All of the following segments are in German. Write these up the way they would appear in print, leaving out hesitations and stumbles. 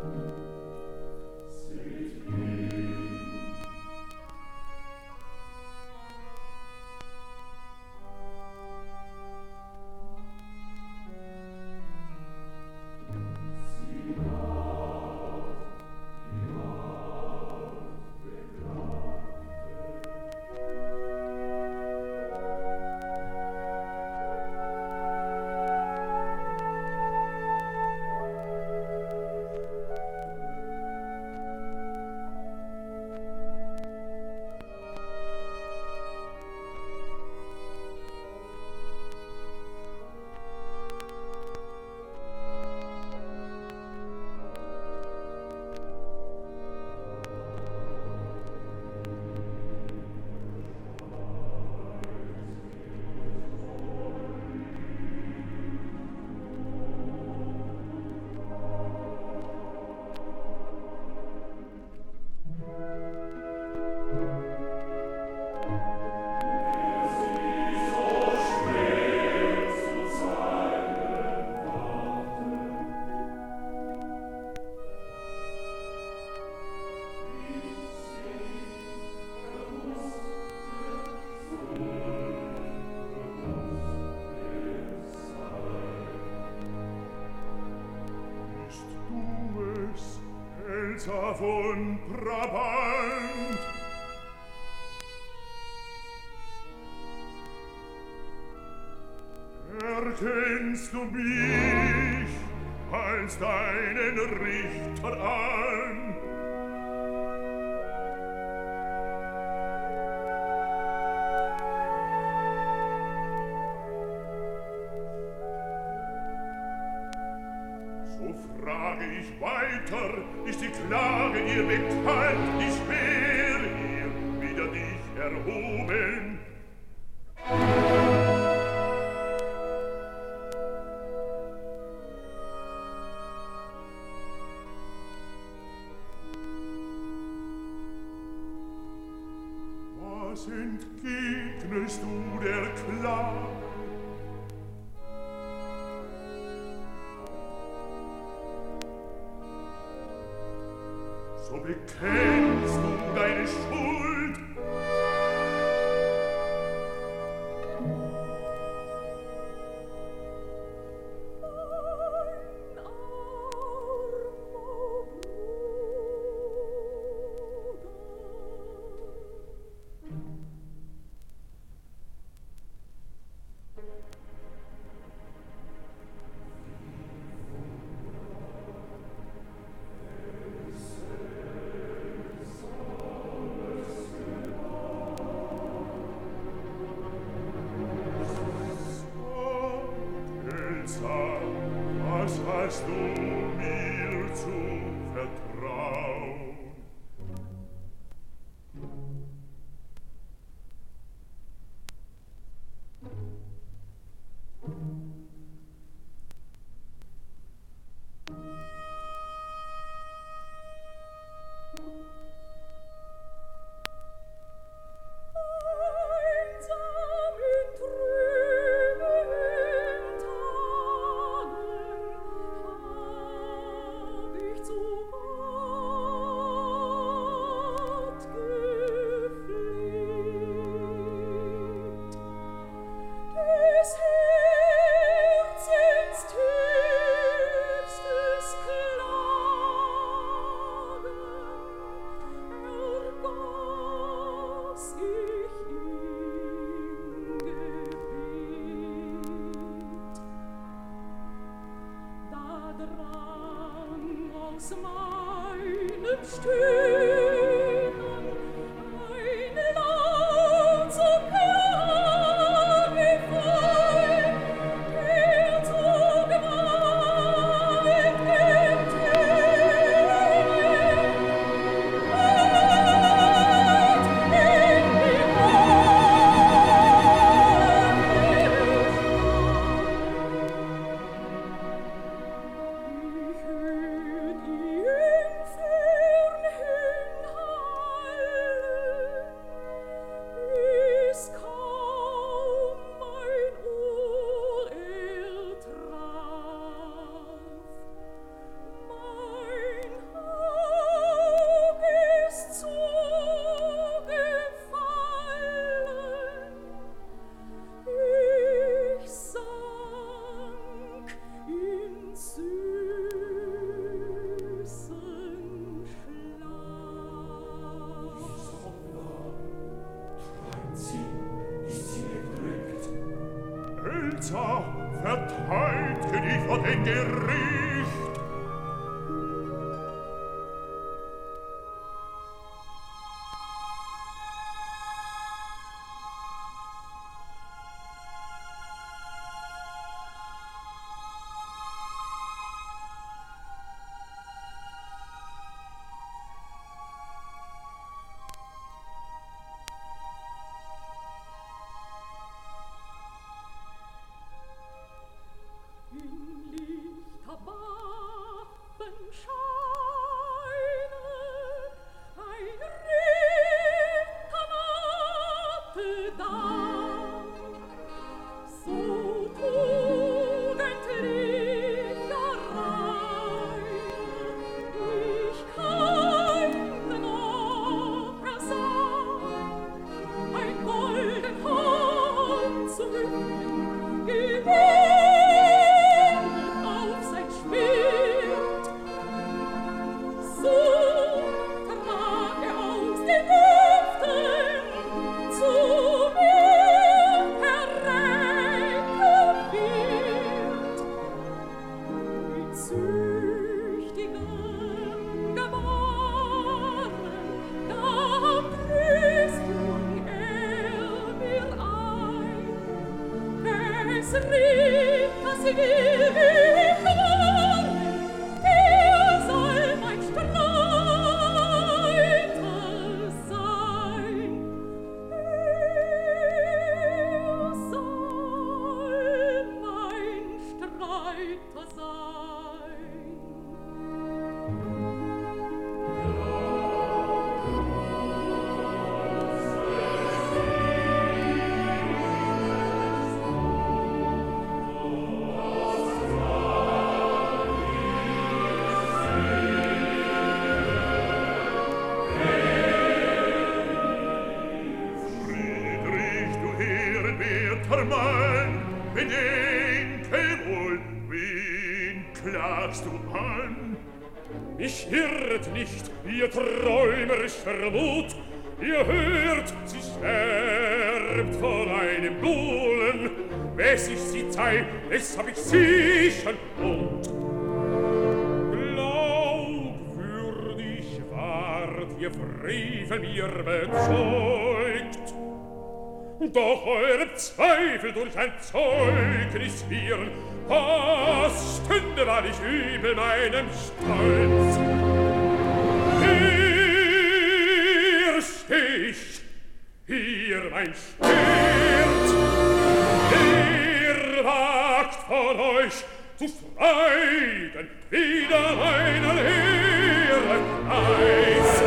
Von Brabant. Erkennst du mich als deinen Richter an? So frage ich weiter, ist die Klage dir bekannt? Ich schwöre ihr, wider dich erhoben. Was entgegnest du der Klage? So bekennst du deine Schuld. Was hast du mir zu vertrauen? Ich hört ihn fern ein Gericht. Mich irrt nicht, ihr träumerischer Mut, ihr hört, sie sterbt von einem Buhlen. Wes ich sie zeig, es hab ich sicher Mut. Glaubwürdig ward ihr Frevel mir bezeugt, doch eure Zweifel durch ein Zeugnis führen, was stünde wahrlich übel meinem Stolz. Hier steh ich, hier mein Schwert, ihr wagt von euch zu streiten, wider meiner Lehre Preis.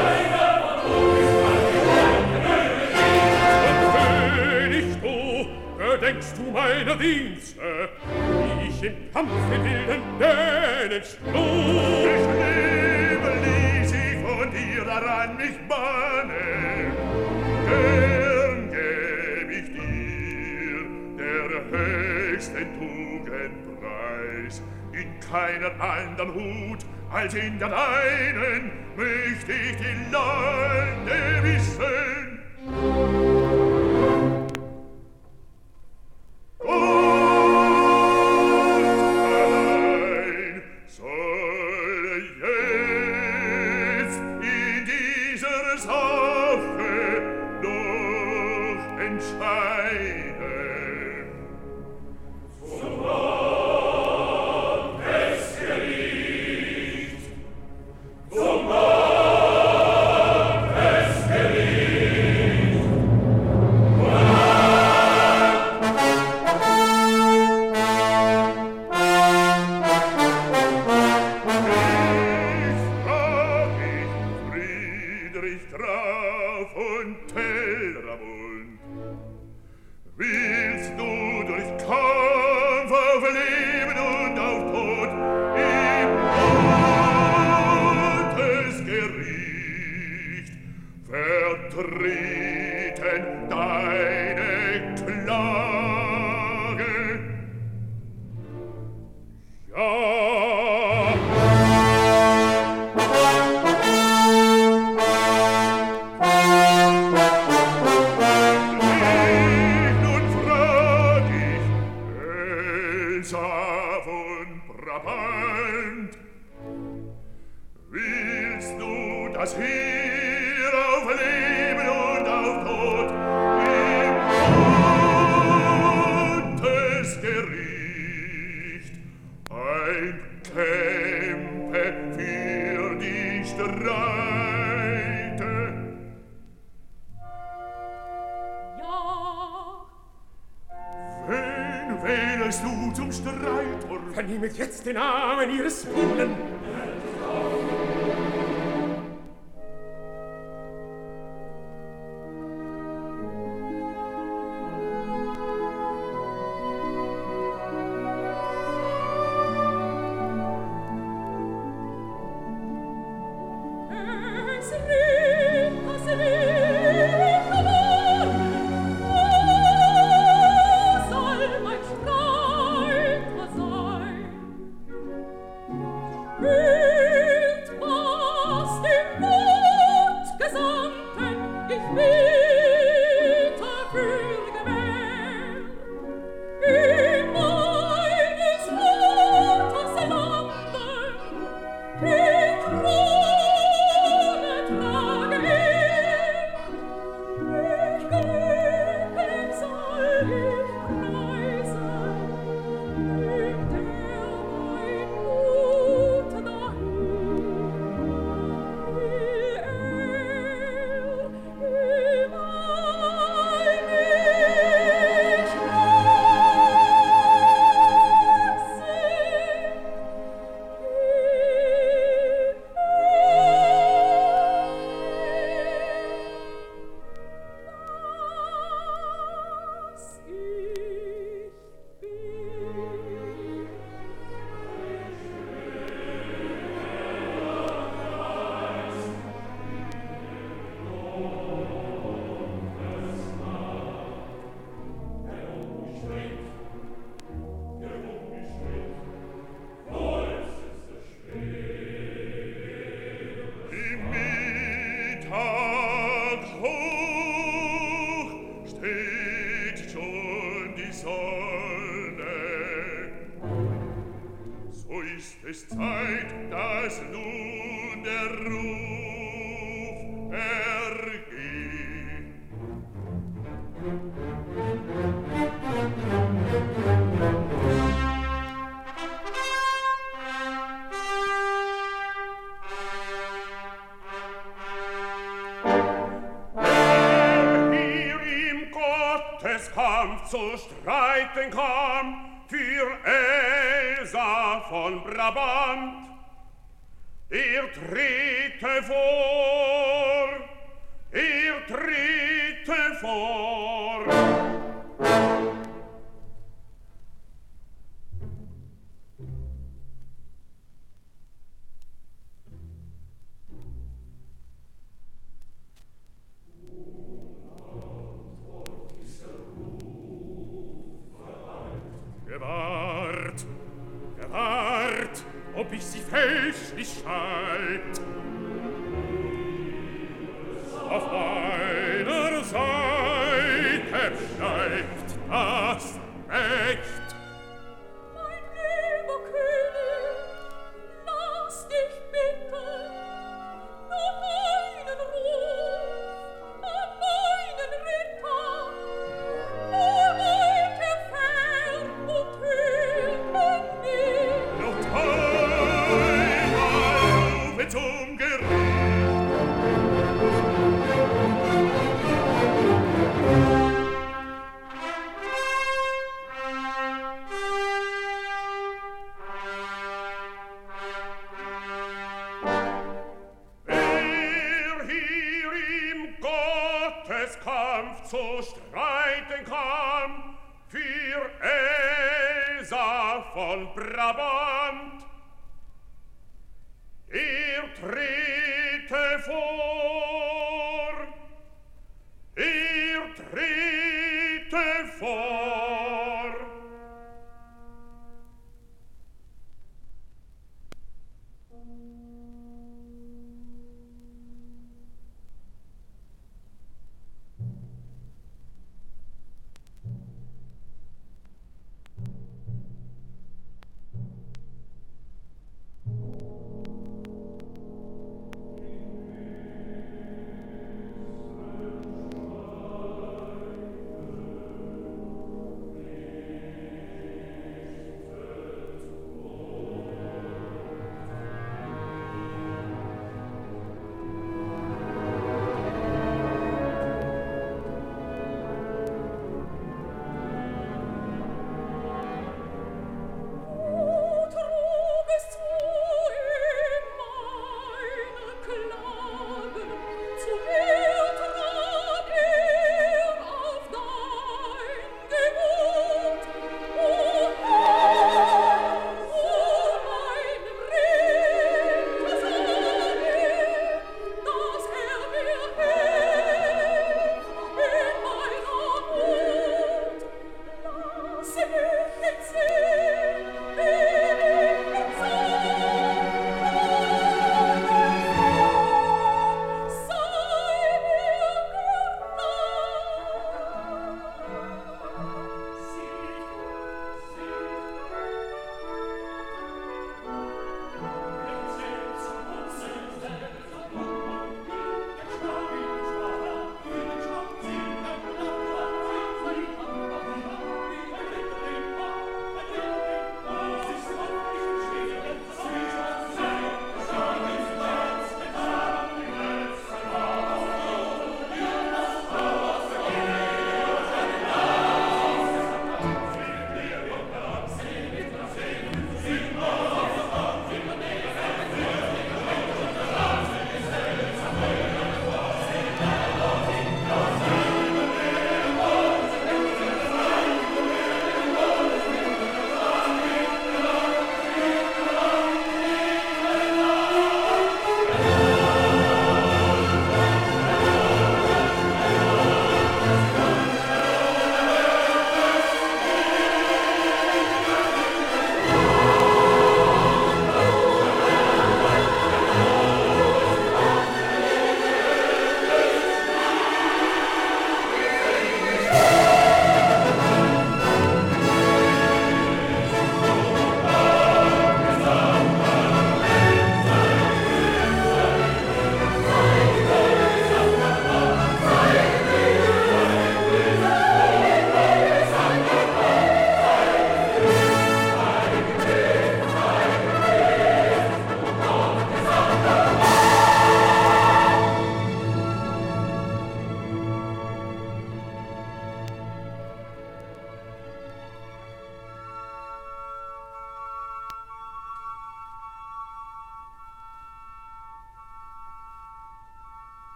Denkst du meiner Dienste, wie ich im Kampf mit wilden Dänen schlug? Ich lebe, ließ ich von dir daran mich mahnen. Gern gäb ich dir der höchsten Tugend Preis. In keiner anderen Hut als in der deinen möcht ich die Lande wissen. dass hier auf Leben und auf Tod im Gottesgericht ein Kämpfe für die Streite. Ja. Wen wählst du zum Streiter? Vernehmet jetzt den Namen ihres Buhlen. Zu streiten kam für Elsa von Brabant. Trete vor. Gewahrt, ob ich sie fälschlich schalt. Auf meiner Seite bleibt das Recht. Mein lieber König, lass dich bitten, noch einen Ruf an meinen Ritter. Bereit er fern und hüllen nicht. Noch einmal rufe zum Gericht. Zu streiten kam für Elsa von Brabant. Trete vor.